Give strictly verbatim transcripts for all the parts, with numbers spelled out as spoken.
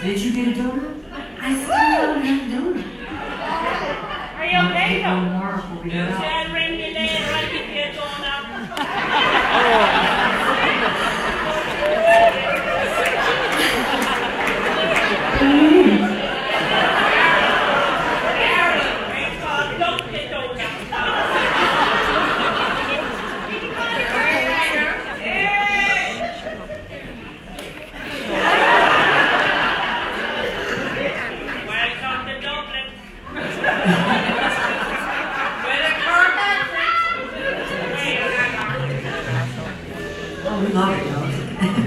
Did you get a donut? I still haven't had a donut. Are you okay though? One more before we head out. Dad, ring me later, I'll give you a donut. It's called Dunkin' Donuts. Welcome to Dublin. Oh, we love it, though.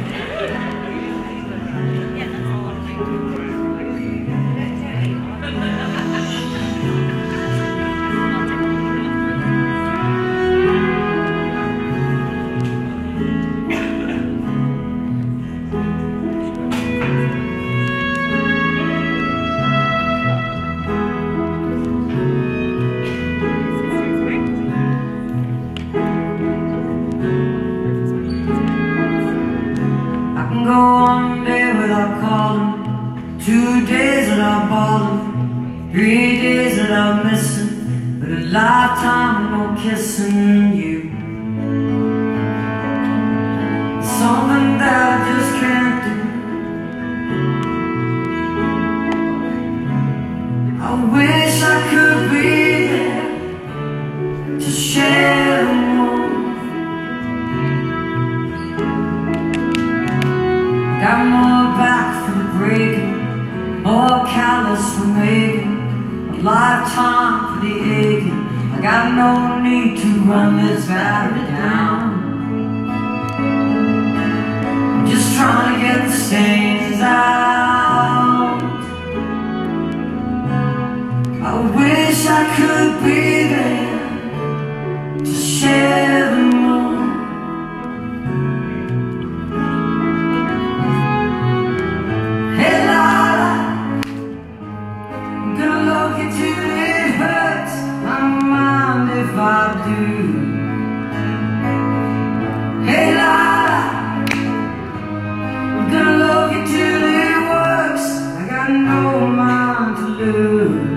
Go one day without calling, two days without balling, three days without missing, but a lifetime of no kissing you. Something that I just can't do. I wish I could be there to share the moment. Got more back for the breaking, more callous for making, a lifetime for the aching. I got no need to run this battery down. I'm just trying to get the stains out. I wish I could be there to share the moment. If I do, hey Lila, I'm gonna love you till it works. I got no mind to lose.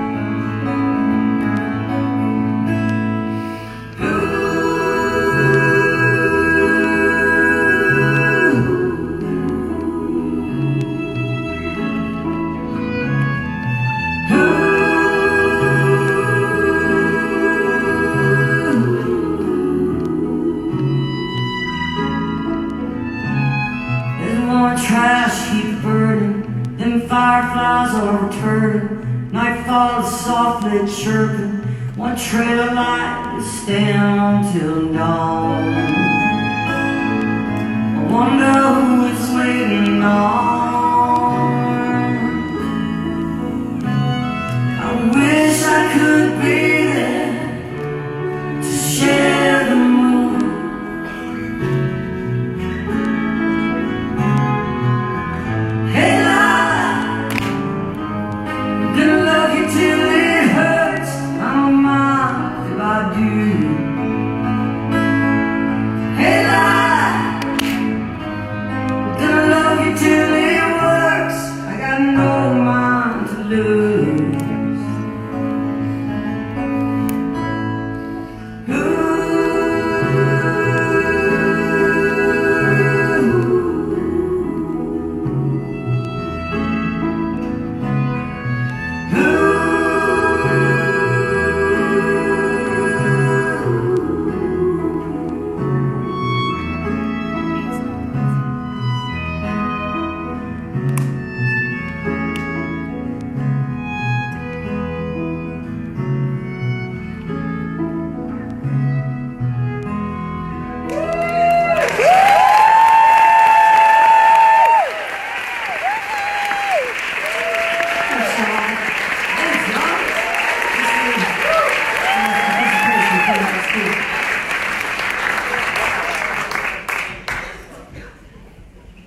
Trash heap burning, them fireflies are returning. Night falls softly chirping, one trail of light is staying on till dawn. I wonder